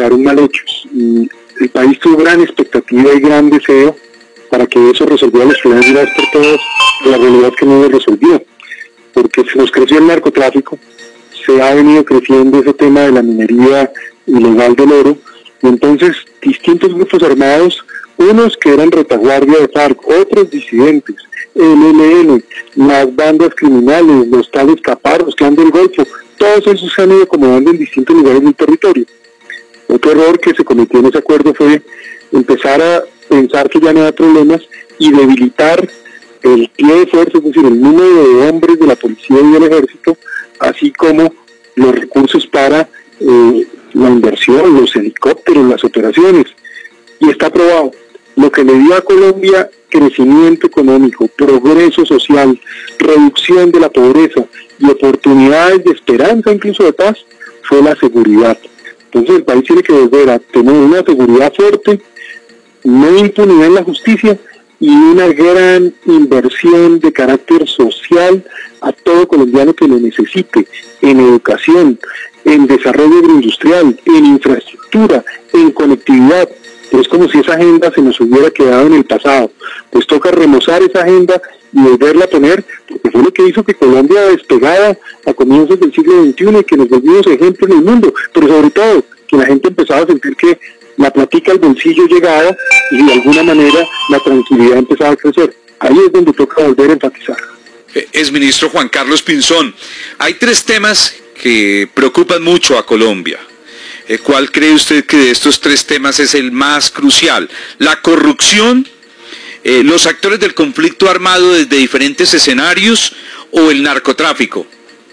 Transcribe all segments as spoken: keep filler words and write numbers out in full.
quedaron mal hechos. Y el país tuvo gran expectativa y gran deseo para que eso resolviera los problemas de una vez por todas. La realidad es que no lo resolvió, porque se nos creció el narcotráfico, se ha venido creciendo ese tema de la minería ilegal del oro, y entonces distintos grupos armados, unos que eran retaguardia de FARC, otros disidentes, el E L N, las bandas criminales, los tales caparros, clan del Golfo, todos esos se han ido acomodando en distintos lugares del territorio. Otro error que se cometió en ese acuerdo fue empezar a pensar que ya no había problemas y debilitar el pie de fuerza, es decir, el número de hombres de la policía y del ejército, así como los recursos para eh, la inversión, los helicópteros, las operaciones. Y está probado. Lo que le dio a Colombia crecimiento económico, progreso social, reducción de la pobreza y oportunidades de esperanza, incluso de paz, fue la seguridad. Entonces el país tiene que volver a tener una seguridad fuerte, no impunidad en la justicia y una gran inversión de carácter social a todo colombiano que lo necesite, en educación, en desarrollo agroindustrial, en infraestructura, en conectividad. Pero es como si esa agenda se nos hubiera quedado en el pasado. Pues toca remozar esa agenda y volverla a poner, porque fue lo que hizo que Colombia despegara a comienzos del siglo veintiuno y que nos volvimos ejemplo en el mundo, pero sobre todo que la gente empezaba a sentir que la platica al bolsillo llegaba y de alguna manera la tranquilidad empezaba a crecer. Ahí es donde toca volver a enfatizar. Exministro Juan Carlos Pinzón, hay tres temas que preocupan mucho a Colombia. ¿Cuál cree usted que de estos tres temas es el más crucial? La corrupción, eh, los actores del conflicto armado desde diferentes escenarios o el narcotráfico.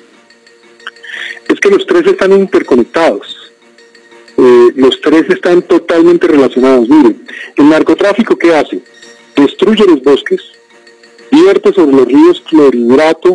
Es que los tres están interconectados. Eh, los tres están totalmente relacionados. Miren, el narcotráfico, ¿qué hace? Destruye los bosques, vierte sobre los ríos clorhidrato,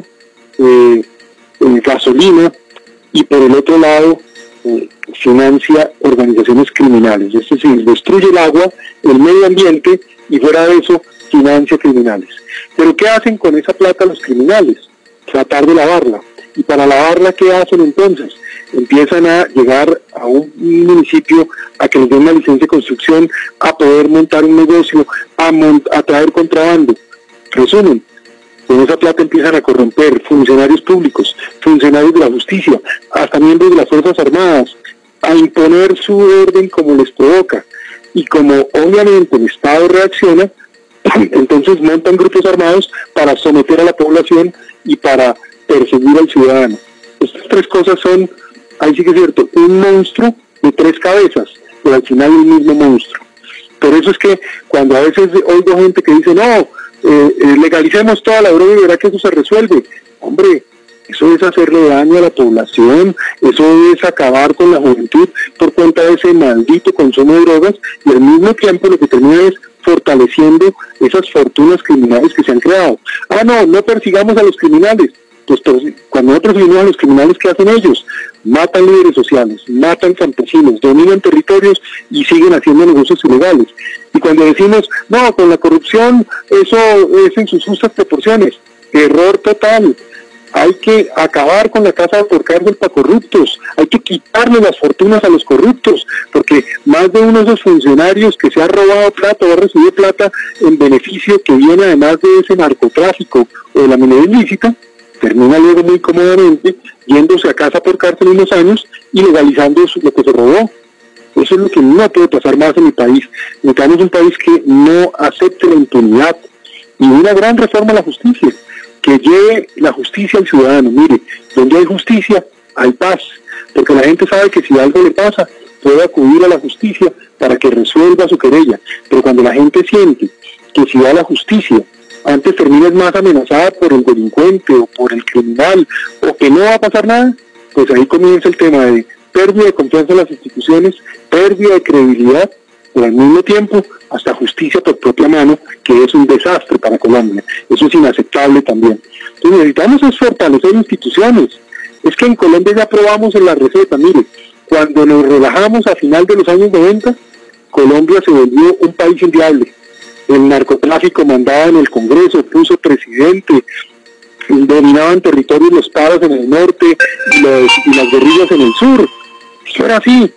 eh, eh, gasolina, y por el otro lado eh, financia organizaciones criminales, es decir, destruye el agua, el medio ambiente y fuera de eso financia criminales. Pero ¿qué hacen con esa plata los criminales? Tratar de lavarla. Y para lavarla, ¿qué hacen entonces? Empiezan a llegar a un municipio a que les den una licencia de construcción, a poder montar un negocio, a, mont a traer contrabando. Resumen, con esa plata empiezan a corromper funcionarios públicos, funcionarios de la justicia, hasta miembros de las Fuerzas Armadas, a imponer su orden como les provoca. Y como obviamente el Estado reacciona, entonces montan grupos armados para someter a la población y para perseguir al ciudadano. Estas tres cosas son, ahí sí que es cierto, un monstruo de tres cabezas, pero al final el mismo monstruo. Por eso es que cuando a veces oigo gente que dice, no, eh, eh, legalicemos toda la droga y verá que eso se resuelve. Hombre, eso es hacerle daño a la población, eso es acabar con la juventud por cuenta de ese maldito consumo de drogas, y al mismo tiempo lo que termina es fortaleciendo esas fortunas criminales que se han creado. Ah, no, no persigamos a los criminales. Pues cuando nosotros vivimos a los criminales, ¿qué hacen ellos? Matan líderes sociales, matan campesinos, dominan territorios y siguen haciendo negocios ilegales. Y cuando decimos, no, con la corrupción, eso es en sus justas proporciones. Error total. Hay que acabar con la casa por cárcel para corruptos, hay que quitarle las fortunas a los corruptos, porque más de uno de esos funcionarios que se ha robado plata o ha recibido plata en beneficio que viene además de ese narcotráfico o de la minería ilícita, termina luego muy cómodamente yéndose a casa por cárcel unos años y legalizando lo que se robó. Eso es lo que no puede pasar más en mi país. Necesitamos un país que no acepte la impunidad y una gran reforma a la justicia, que lleve la justicia al ciudadano. Mire, donde hay justicia, hay paz, porque la gente sabe que si algo le pasa, puede acudir a la justicia para que resuelva su querella. Pero cuando la gente siente que si va a la justicia, antes termina más amenazada por el delincuente o por el criminal, o que no va a pasar nada, pues ahí comienza el tema de pérdida de confianza en las instituciones, pérdida de credibilidad, pero al mismo tiempo hasta justicia por propia mano, que es un desastre para Colombia. Eso es inaceptable también. Entonces necesitamos es fortalecer instituciones. Es que en Colombia ya probamos en la receta. Mire, cuando nos relajamos a final de los años noventa, Colombia se volvió un país inviable. El narcotráfico mandaba en el Congreso, puso presidente, dominaban territorios los paros en el norte y, los, y las guerrillas en el sur. Eso era así.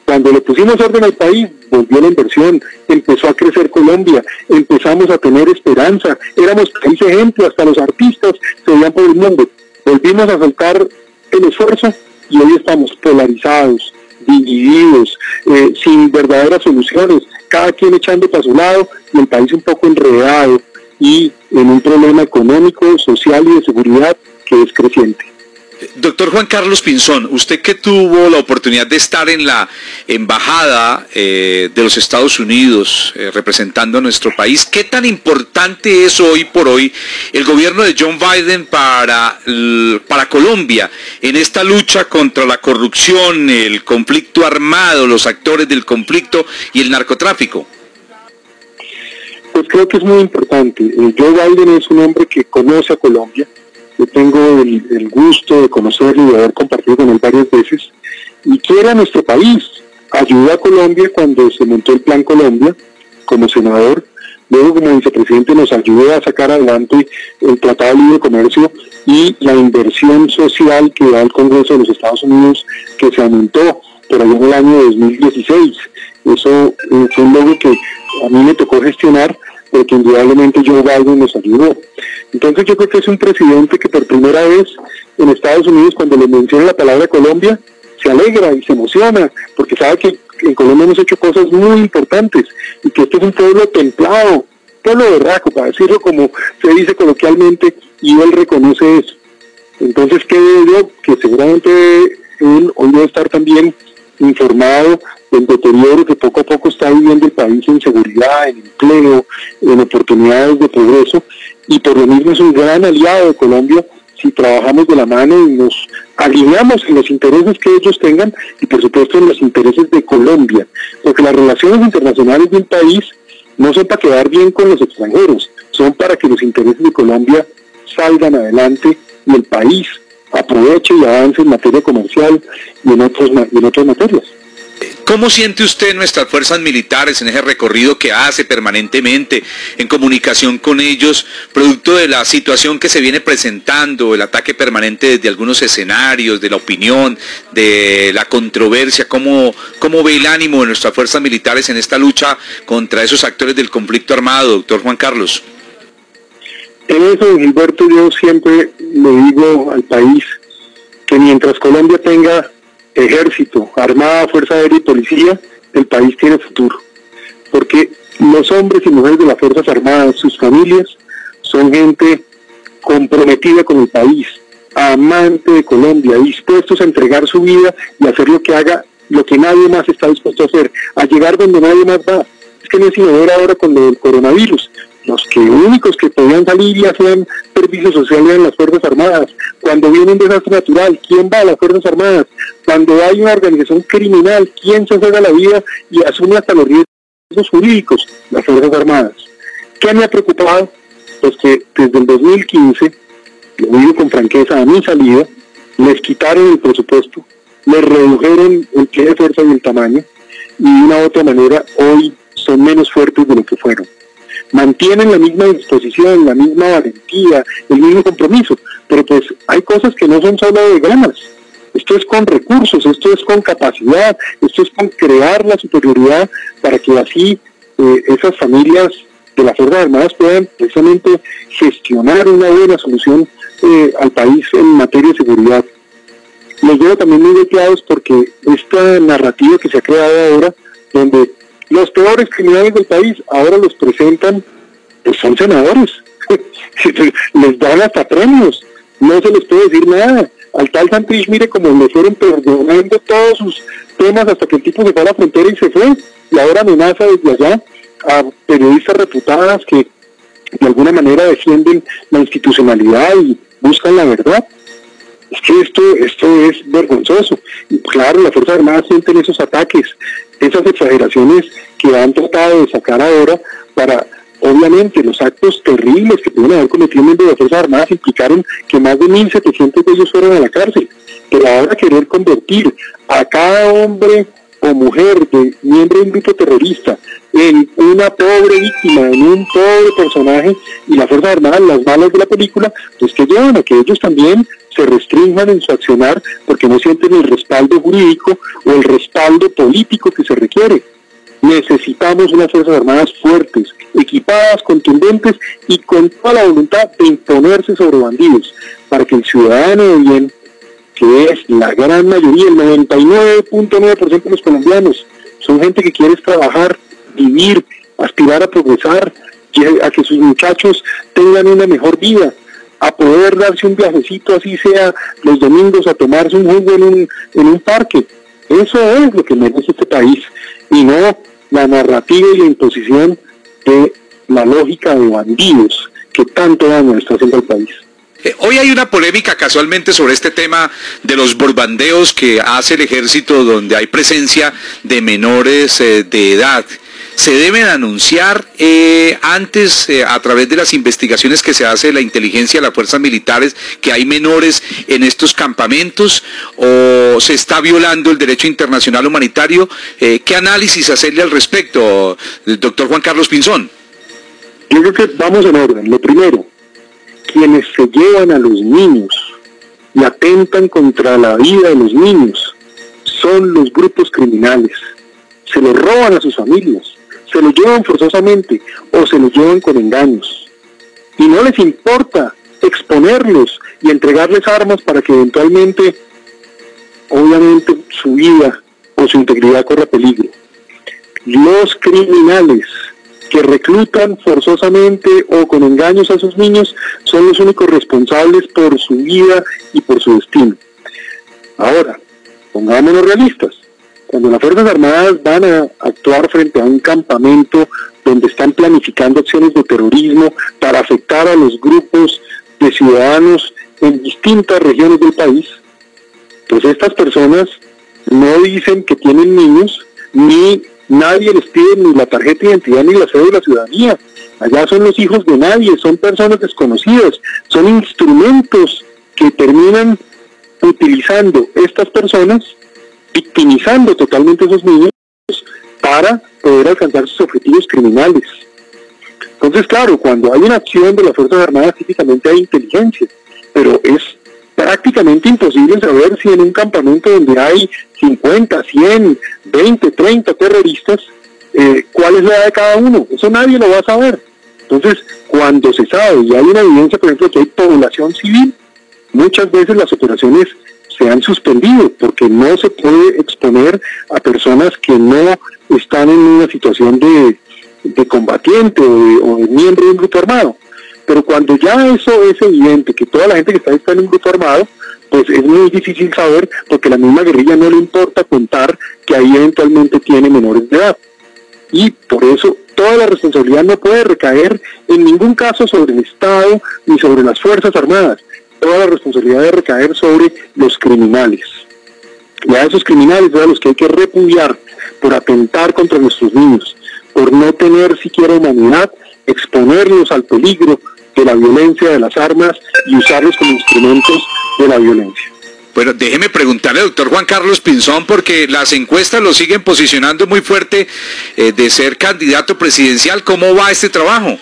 Cuando le pusimos orden al país, volvió la inversión, empezó a crecer Colombia, empezamos a tener esperanza, éramos país ejemplo, hasta los artistas se veían por el mundo. Volvimos a soltar el esfuerzo y hoy estamos polarizados, divididos, eh, sin verdaderas soluciones, cada quien echando para su lado y el país un poco enredado y en un problema económico, social y de seguridad que es creciente. Doctor Juan Carlos Pinzón, usted que tuvo la oportunidad de estar en la embajada eh, de los Estados Unidos eh, representando a nuestro país, ¿qué tan importante es hoy por hoy el gobierno de John Biden para, para Colombia en esta lucha contra la corrupción, el conflicto armado, los actores del conflicto y el narcotráfico? Pues creo que es muy importante. Eh, Joe Biden es un hombre que conoce a Colombia. Yo tengo el, el gusto de conocerlo y de haber compartido con él varias veces, y quiere a nuestro país, ayuda a Colombia cuando se montó el Plan Colombia como senador, luego como vicepresidente nos ayudó a sacar adelante el Tratado de Libre Comercio y la inversión social que da el Congreso de los Estados Unidos, que se aumentó por allá en el año dos mil dieciséis. Eso eh, fue un logro que a mí me tocó gestionar, porque indudablemente Joe Biden nos ayudó. Entonces yo creo que es un presidente que por primera vez en Estados Unidos, cuando le menciona la palabra Colombia, se alegra y se emociona, porque sabe que en Colombia hemos hecho cosas muy importantes, y que este es un pueblo templado, pueblo berraco, para decirlo como se dice coloquialmente, y él reconoce eso. Entonces creo yo que seguramente él hoy debe estar también informado del deterioro que poco a poco está viviendo el país en seguridad, en empleo, en oportunidades de progreso, y por lo mismo es un gran aliado de Colombia si trabajamos de la mano y nos alineamos en los intereses que ellos tengan y por supuesto en los intereses de Colombia, porque las relaciones internacionales de un país no son para quedar bien con los extranjeros, son para que los intereses de Colombia salgan adelante y el país aproveche y avance en materia comercial y en, otros, y en otras materias. ¿Cómo siente usted nuestras fuerzas militares en ese recorrido que hace permanentemente en comunicación con ellos, producto de la situación que se viene presentando, el ataque permanente desde algunos escenarios, de la opinión, de la controversia? ¿Cómo, cómo ve el ánimo de nuestras fuerzas militares en esta lucha contra esos actores del conflicto armado, doctor Juan Carlos? En eso, Gilberto, yo siempre le digo al país que mientras Colombia tenga ejército, armada, fuerza aérea y policía, el país tiene futuro, porque los hombres y mujeres de las Fuerzas Armadas, sus familias, son gente comprometida con el país, amante de Colombia, dispuestos a entregar su vida y hacer lo que haga, lo que nadie más está dispuesto a hacer, a llegar donde nadie más va. Es que no es sino ver ahora con lo del coronavirus. Los que únicos que podían salir y hacían servicio social eran las Fuerzas Armadas. Cuando viene un desastre natural, ¿quién va a las Fuerzas Armadas? Cuando hay una organización criminal, ¿quién se juega la vida y asume hasta los riesgos jurídicos? Las Fuerzas Armadas. ¿Qué me ha preocupado? Pues que desde el dos mil quince, lo digo con franqueza, a mi salida, les quitaron el presupuesto, les redujeron el pie de fuerza y el tamaño, y de una u otra manera hoy son menos fuertes de lo que fueron. Mantienen la misma disposición, la misma valentía, el mismo compromiso, pero pues hay cosas que no son solo de ganas. Esto es con recursos, esto es con capacidad, esto es con crear la superioridad para que así eh, esas familias de las Fuerzas Armadas puedan precisamente gestionar una buena solución eh, al país en materia de seguridad. Los veo también muy golpeados porque esta narrativa que se ha creado ahora, donde los peores criminales del país ahora los presentan, pues son senadores, les dan hasta premios, no se les puede decir nada. Al tal Santrich, mire cómo le fueron perdonando todos sus temas hasta que el tipo se fue a la frontera y se fue, y ahora amenaza desde allá a periodistas reputadas que de alguna manera defienden la institucionalidad y buscan la verdad. Es que esto, esto es vergonzoso. Y claro, las Fuerzas Armadas sienten esos ataques, esas exageraciones que han tratado de sacar ahora para, obviamente, los actos terribles que pudieron haber cometido miembros de las Fuerzas Armadas implicaron que más de mil setecientos de ellos fueron a la cárcel. Pero ahora querer convertir a cada hombre o mujer de miembro de un grupo terrorista en una pobre víctima, en un pobre personaje, y las Fuerzas Armadas, las malas de la película, pues que llevan a que ellos también se restrinjan en su accionar porque no sienten el respaldo jurídico o el respaldo político que se requiere. Necesitamos unas Fuerzas Armadas fuertes, equipadas, contundentes y con toda la voluntad de imponerse sobre bandidos, para que el ciudadano de bien, que es la gran mayoría, el noventa y nueve punto nueve por ciento de los colombianos, son gente que quiere trabajar, vivir, aspirar a progresar, a que sus muchachos tengan una mejor vida, a poder darse un viajecito, así sea los domingos, a tomarse un jugo en un, en un parque. Eso es lo que merece este país, y no la narrativa y la imposición de la lógica de bandidos que tanto daño está haciendo al país. Eh, hoy hay una polémica casualmente sobre este tema de los borbandeos que hace el ejército, donde hay presencia de menores eh, de edad. ¿Se deben anunciar eh, antes, eh, a través de las investigaciones que se hace de la inteligencia de las fuerzas militares, que hay menores en estos campamentos, o se está violando el derecho internacional humanitario? Eh, ¿Qué análisis hacerle al respecto, doctor Juan Carlos Pinzón? Yo creo que vamos en orden. Lo primero, quienes se llevan a los niños y atentan contra la vida de los niños son los grupos criminales. Se los roban a sus familias, se los llevan forzosamente o se los llevan con engaños. Y no les importa exponerlos y entregarles armas para que eventualmente, obviamente, su vida o su integridad corra peligro. Los criminales que reclutan forzosamente o con engaños a sus niños son los únicos responsables por su vida y por su destino. Ahora, pongámonos realistas. Cuando las Fuerzas Armadas van a actuar frente a un campamento donde están planificando acciones de terrorismo para afectar a los grupos de ciudadanos en distintas regiones del país, pues estas personas no dicen que tienen niños, ni nadie les pide ni la tarjeta de identidad ni la cédula de la ciudadanía. Allá son los hijos de nadie, son personas desconocidas, son instrumentos que terminan utilizando estas personas, victimizando totalmente a esos niños para poder alcanzar sus objetivos criminales. Entonces, claro, cuando hay una acción de las Fuerzas Armadas, típicamente hay inteligencia, pero es prácticamente imposible saber si en un campamento donde hay cincuenta, cien, veinte, treinta terroristas, eh, cuál es la edad de cada uno. Eso nadie lo va a saber. Entonces, cuando se sabe y hay una evidencia, por ejemplo, que hay población civil, muchas veces las operaciones se han suspendido porque no se puede exponer a personas que no están en una situación de, de combatiente o de, o de miembro de un grupo armado. Pero cuando ya eso es evidente, que toda la gente que está ahí está en un grupo armado, pues es muy difícil saber, porque a la misma guerrilla no le importa contar que ahí eventualmente tiene menores de edad. Y por eso toda la responsabilidad no puede recaer en ningún caso sobre el Estado ni sobre las Fuerzas Armadas. Toda la responsabilidad debe recaer sobre los criminales. Y a esos criminales son a los que hay que repudiar por atentar contra nuestros niños, por no tener siquiera humanidad, exponerlos al peligro de la violencia de las armas y usarlos como instrumentos de la violencia. Bueno, déjeme preguntarle, doctor Juan Carlos Pinzón, porque las encuestas lo siguen posicionando muy fuerte eh, de ser candidato presidencial. ¿Cómo va este trabajo?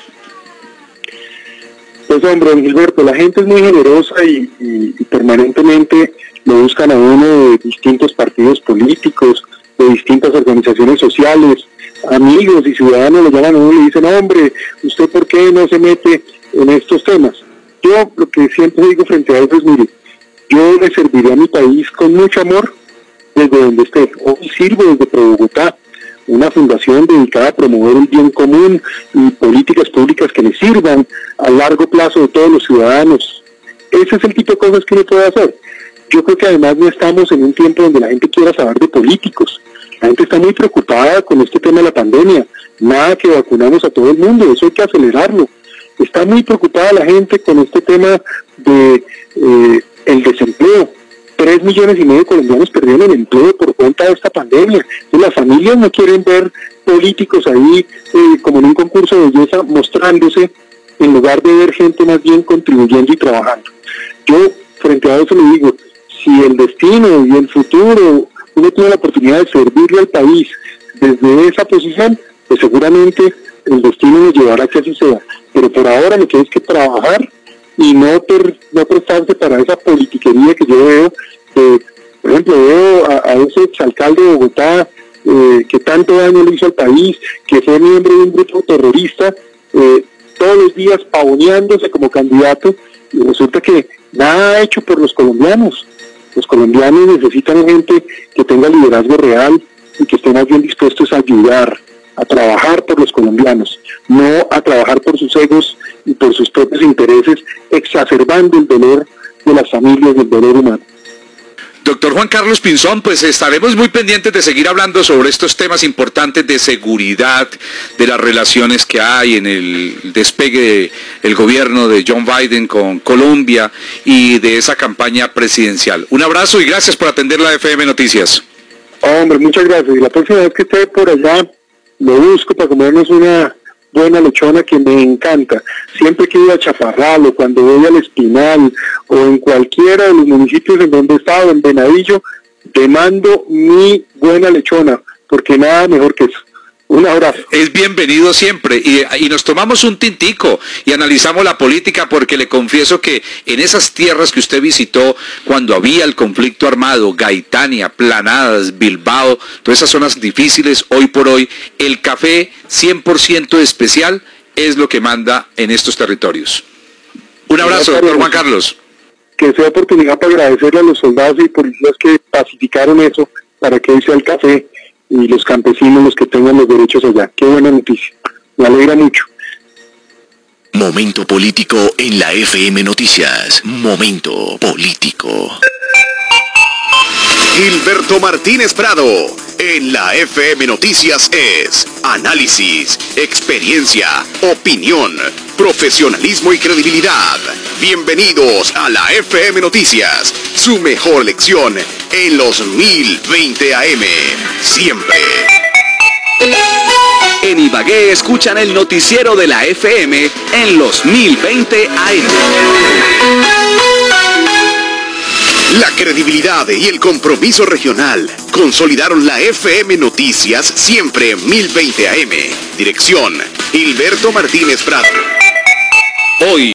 Pues hombre, don Gilberto, la gente es muy generosa y, y, y permanentemente lo buscan a uno de distintos partidos políticos, de distintas organizaciones sociales, amigos y ciudadanos lo llaman a uno y le dicen, hombre, ¿usted por qué no se mete en estos temas? Yo lo que siempre digo frente a eso es, mire, yo le serviré a mi país con mucho amor desde donde esté. Hoy sirvo desde Pro Bogotá, una fundación dedicada a promover el bien común y políticas públicas que le sirvan a largo plazo de todos los ciudadanos. Ese es el tipo de cosas que uno puede hacer. Yo creo que además no estamos en un tiempo donde la gente quiera saber de políticos. La gente está muy preocupada con este tema de la pandemia. Nada que vacunamos a todo el mundo, eso hay que acelerarlo. Está muy preocupada la gente con este tema de eh, el desempleo. Tres millones y medio de colombianos perdieron el empleo por cuenta de esta pandemia. Y las familias no quieren ver políticos ahí eh, como en un concurso de belleza mostrándose, en lugar de ver gente más bien contribuyendo y trabajando. Yo frente a eso le digo, si el destino y el futuro uno tiene la oportunidad de servirle al país desde esa posición, pues seguramente el destino nos llevará a que así sea. Pero por ahora lo que hay es que trabajar y no, per, no prestarse para esa politiquería que yo veo. Eh, por ejemplo, veo a, a ese exalcalde de Bogotá eh, que tanto daño le hizo al país, que fue miembro de un grupo terrorista, eh, todos los días pavoneándose como candidato, y resulta que nada ha hecho por los colombianos. Los colombianos necesitan gente que tenga liderazgo real y que estén más bien dispuestos a ayudar, a trabajar por los colombianos, no a trabajar por sus egos y por sus propios intereses, exacerbando el dolor de las familias, del dolor humano. Doctor Juan Carlos Pinzón, pues estaremos muy pendientes de seguir hablando sobre estos temas importantes de seguridad, de las relaciones que hay en el despegue del gobierno de John Biden con Colombia y de esa campaña presidencial. Un abrazo y gracias por atender la F M Noticias. Hombre, muchas gracias. Y la próxima vez que esté por allá, lo busco para comernos una buena lechona que me encanta. Siempre que voy a Chaparral o cuando voy al Espinal o en cualquiera de los municipios en donde he estado, en Venadillo, te mando mi buena lechona, porque nada mejor que eso. Un abrazo. Es bienvenido siempre y, y nos tomamos un tintico y analizamos la política, porque le confieso que en esas tierras que usted visitó cuando había el conflicto armado, Gaitania, Planadas, Bilbao, todas esas zonas difíciles, hoy por hoy el café cien por ciento especial es lo que manda en estos territorios. Un abrazo, doctor Juan Carlos. Que sea oportunidad para agradecerle a los soldados y policías que pacificaron eso para que hoy sea el café y los campesinos los que tengan los derechos allá. Qué buena noticia, me alegra mucho. Momento político en la F M Noticias. Momento político. Gilberto Martínez Prado en la F M Noticias es análisis, experiencia, opinión, profesionalismo y credibilidad. Bienvenidos a la F M Noticias, su mejor lección en los mil veinte A M. Siempre. En Ibagué escuchan el noticiero de la F M en los mil veinte A M. La credibilidad y el compromiso regional consolidaron la F M Noticias siempre en mil veinte A M. Dirección, Gilberto Martínez Prado. Hoy